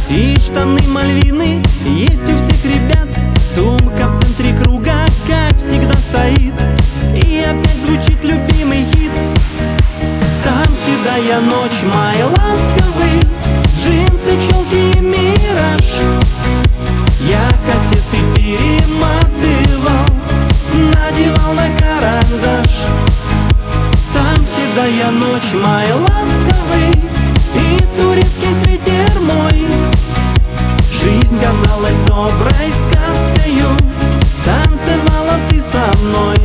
И штаны мальвины есть у всех ребят. Сумка в центре круга, как всегда, стоит. И опять звучит любимый хит. Там седая ночь, май ласковый, джинсы, челки и мираж. Я кассеты перематывал, надевал на карандаш. Там седая ночь, май ласковый, и турецкий ветер мой. Жизнь казалась доброй сказкою, танцевала ты со мной.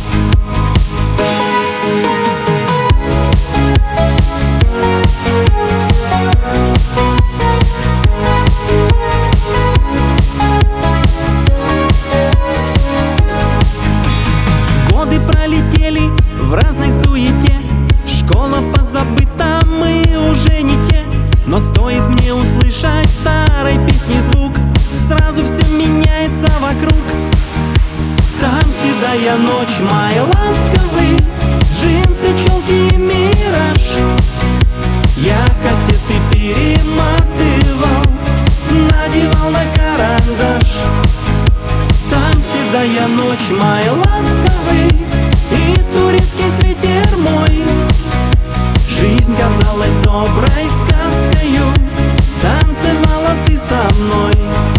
Годы пролетели в разной суете, школа позабыта, мы уже не те. Но стоит мне услышать старой песни звук, сразу все меняется вокруг. Там седая ночь, май ласковый, джинсы, челки и мираж. Я кассеты перематывал, надевал на карандаш. Там седая ночь, май ласковый, и турецкий ветер мой. Жизнь казалась доброй сказкою, танцевала ты со мной.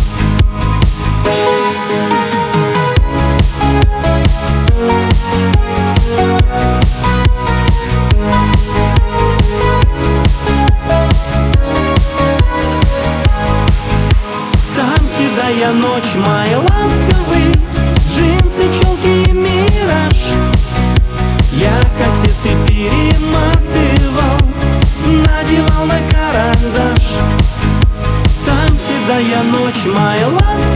Там седая ночь, май ласковый, джинсы, челки и мираж. Я кассеты перематывал, надевал на карандаш. Там седая ночь, май ласковый.